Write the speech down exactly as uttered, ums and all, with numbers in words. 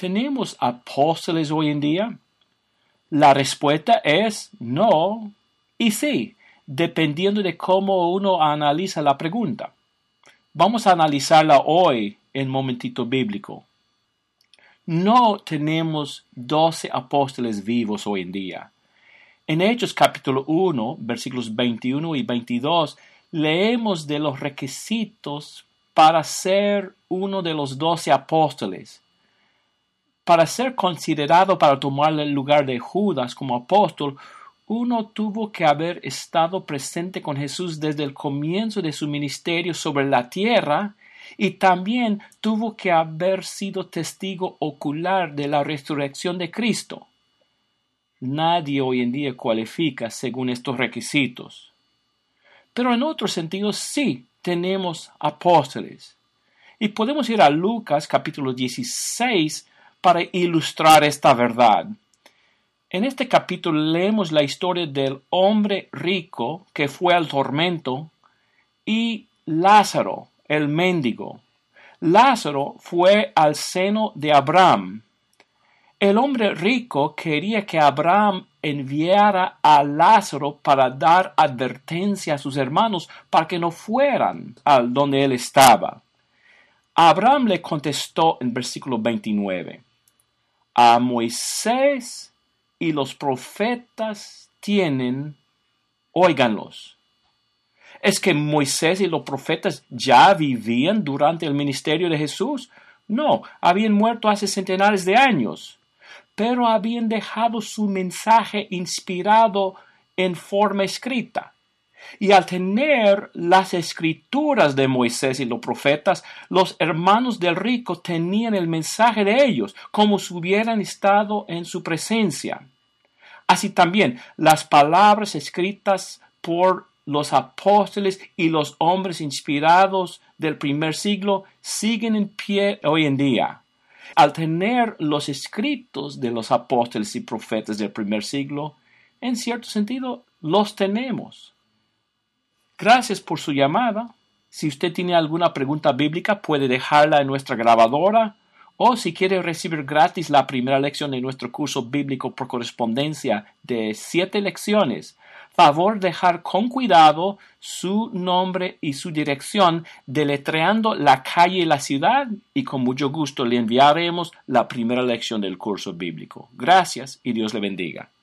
¿Tenemos apóstoles hoy en día? La respuesta es no y sí, dependiendo de cómo uno analiza la pregunta. Vamos a analizarla hoy en un momentito bíblico. No tenemos doce apóstoles vivos hoy en día. En Hechos capítulo uno, versículos veintiuno y veintidós, leemos de los requisitos para ser uno de los doce apóstoles. Para ser considerado para tomar el lugar de Judas como apóstol, uno tuvo que haber estado presente con Jesús desde el comienzo de su ministerio sobre la tierra y también tuvo que haber sido testigo ocular de la resurrección de Cristo. Nadie hoy en día cualifica según estos requisitos. Pero en otro sentido sí tenemos apóstoles. Y podemos ir a Lucas capítulo dieciséis para ilustrar esta verdad. En este capítulo leemos la historia del hombre rico que fue al tormento y Lázaro, el mendigo. Lázaro fue al seno de Abraham. El hombre rico quería que Abraham enviara a Lázaro para dar advertencia a sus hermanos para que no fueran al donde él estaba. Abraham le contestó en versículo veintinueve, a Moisés y los profetas tienen, óiganlos. ¿Es que Moisés y los profetas ya vivían durante el ministerio de Jesús? No, habían muerto hace centenares de años, pero habían dejado su mensaje inspirado en forma escrita. Y al tener las escrituras de Moisés y los profetas, los hermanos del rico tenían el mensaje de ellos, como si hubieran estado en su presencia. Así también, las palabras escritas por los apóstoles y los hombres inspirados del primer siglo siguen en pie hoy en día. Al tener los escritos de los apóstoles y profetas del primer siglo, en cierto sentido, los tenemos. Gracias por su llamada. Si usted tiene alguna pregunta bíblica, puede dejarla en nuestra grabadora, o si quiere recibir gratis la primera lección de nuestro curso bíblico por correspondencia de siete lecciones, favor dejar con cuidado su nombre y su dirección deletreando la calle y la ciudad, y con mucho gusto le enviaremos la primera lección del curso bíblico. Gracias y Dios le bendiga.